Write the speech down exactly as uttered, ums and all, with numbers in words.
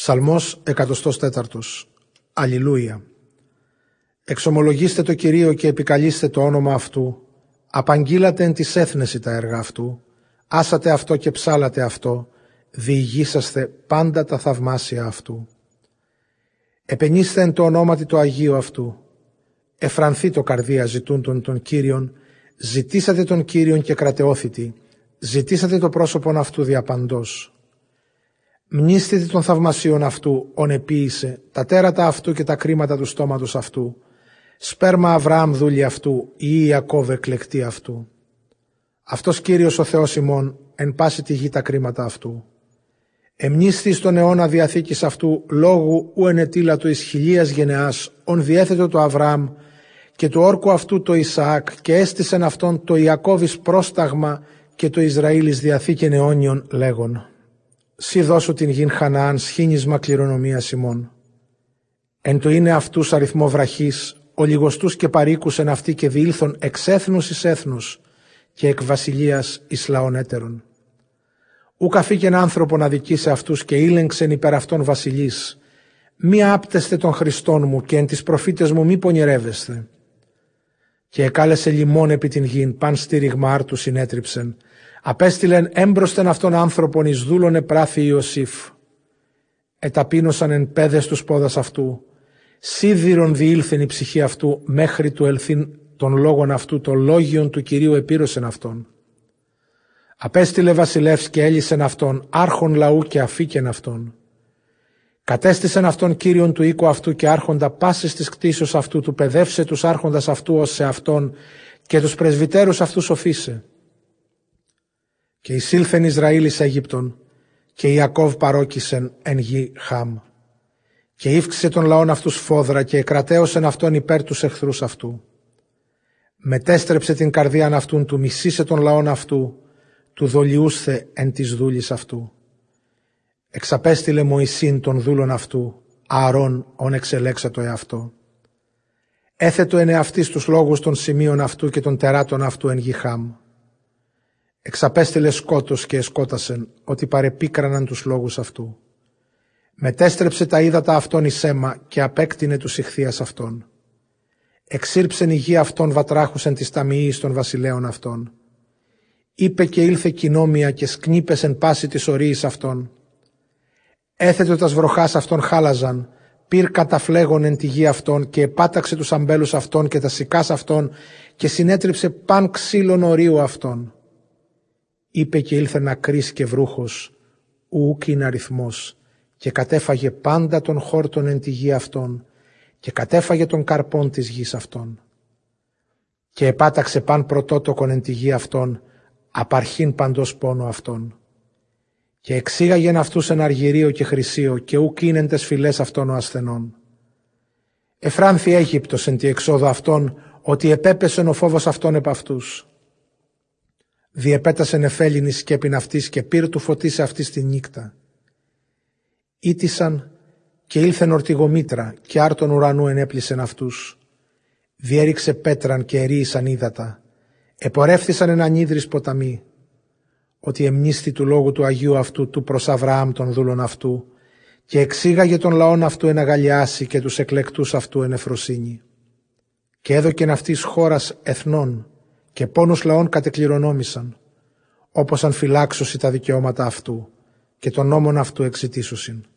Ψαλμός εκατοστός τέταρτος. Αλληλούια. Εξομολογήστε το Κυρίο και επικαλείστε το όνομα Αυτού. Απαγγείλατε εν της έθνεση τα έργα Αυτού. Άσατε Αυτό και ψάλατε Αυτό. Διηγήσαστε πάντα τα θαυμάσια Αυτού. Επενήστε εν το ονόματι το Αγίο Αυτού. Εφρανθεί το καρδία ζητούντων των Κύριων. Ζητήσατε τον Κύριον και κρατεώθητη. Ζητήσατε το πρόσωπον Αυτού διαπαντός. Μνήστητε των θαυμασίων Αυτού, ον επίησε, τα τέρατα Αυτού και τα κρίματα του στόματος Αυτού. Σπέρμα Αβραάμ δούλη Αυτού, ή Ιακώβ εκλεκτή Αυτού. Αυτός Κύριος ο Θεός ημών, εν πάση τη γη τα κρίματα Αυτού. Εμνήστη στον αιώνα διαθήκης Αυτού, λόγου ου ενετήλα του εις χιλίας γενεάς, ον διέθετο το Αβραάμ, και του όρκου Αυτού το Ισαάκ, και έστησεν αυτόν το Ιακώβης πρόσταγμα, και το Ισραήλης διαθήκεν αιώνιον λέγον. Σύ δώσου την γην Χαναάν σχήνισμα κληρονομίας ημών. Εν το είναι αυτούς αριθμό βραχής, ολιγοστούς και παροίκους εν αυτοί και διήλθον εξ έθνους εις έθνους και εκ βασιλείας εις λαών έτερων. Ούκ αφήκεν άνθρωπον αδικήσε αυτούς και ήλεγξεν υπέρ αυτών βασιλείς. Μη άπτεστε των Χριστών μου και εν τις προφήτες μου μη πονηρεύεστε. Και εκάλεσε λιμόν επί την γην, παν στήριγμα άρτου συνέτριψεν. Απέστειλεν έμπροσθεν αυτόν άνθρωπον εις δούλων επράθη Ιωσήφ. Εταπείνωσαν εν πέδες τους πόδας αυτού. Σίδηρον διήλθεν η ψυχή αυτού, μέχρι του ελθύν των λόγων αυτού, των λόγιων του Κυρίου επήρωσεν αυτόν. Απέστειλε βασιλεύς και έλυσεν αυτόν, άρχον λαού και αφήκεν αυτόν. Κατέστησεν αυτόν Κύριον του οίκου αυτού και άρχοντα πάσης της κτήσεως αυτού, του παιδεύσε τους άρχοντας αυτού ως σε αυτόν και τους πρεσβυτέρους αυτού σοφίσε. Και εισήλθεν Ισραήλ εις Αίγυπτον, και Ιακώβ παρόκισεν εν γη Χάμ. Και ύφξησε των λαών αυτούς φόδρα και εκρατέωσεν αυτόν υπέρ τους εχθρούς αυτού. Μετέστρεψε την καρδίαν αυτούν του, μισήσε των λαών αυτού, του δολιούσθε εν της δούλης αυτού. Εξαπέστειλε Μωυσήν των δούλων αυτού, Ααρών ον εξελέξατο εαυτό. Έθετο εν εαυτής τους λόγους των σημείων αυτού και των τεράτων αυτού εν γη Χάμ. Εξαπέστειλε σκότος και εσκότασεν, ότι παρεπίκραναν τους λόγους αυτού. Μετέστρεψε τα ύδατα αυτών εις αίμα και απέκτηνε τους ηχθείας αυτών. Εξήρψεν η γη αυτών βατράχους εν της ταμιής των βασιλέων αυτών. Είπε και ήλθε κοινόμια και σκνίπες εν πάση της ορίης αυτών. Έθετο τας βροχάς αυτών χάλαζαν, πυρ καταφλέγον εν τη γη αυτών και επάταξε τους αμπέλους αυτών και τα σικάς αυτών και συνέτριψε παν ξύλων ορίου αυτών. Είπε και ήλθε ακρής και βρούχος, ουκ είναι αριθμός, και κατέφαγε πάντα των χόρτων εν τη γη αυτών και κατέφαγε των καρπών της γης αυτών. Και επάταξε παν πρωτότοκον εν τη γη αυτών, απαρχήν παντός πόνο αυτών. Και εξήγαγεν αυτούς εν αργυρίο και χρυσίο και ουκ είναι εν τες φυλές αυτών ο ασθενών. Εφράνθη Αίγυπτος εν τη εξόδο αυτών, ότι επέπεσεν ο φόβος αυτών επ' αυτούς. Διεπέτασεν εφέλινη σκέπην αυτής και πήρ του φωτίσε αυτής τη νύκτα. Ήτησαν και ήλθεν ορτιγομήτρα και άρτον ουρανού ενέπλησεν αυτούς. Διέριξε πέτραν και ερίησαν ύδατα. Επορεύθησαν εν ανίδρης ποταμοί. Ότι εμνίστη του λόγου του Αγίου αυτού του προς Αβραάμ των δούλων αυτού και εξήγαγε των λαών αυτού εν αγαλιάσει και τους εκλεκτούς αυτού εν εφροσύνη. Και έδωκεν αυτής χώρας εθνών και πόνους λαών κατεκληρονόμησαν, όπως αν φυλάξωσι τα δικαιώματα αυτού και των νόμων αυτού εξητήσωσιν.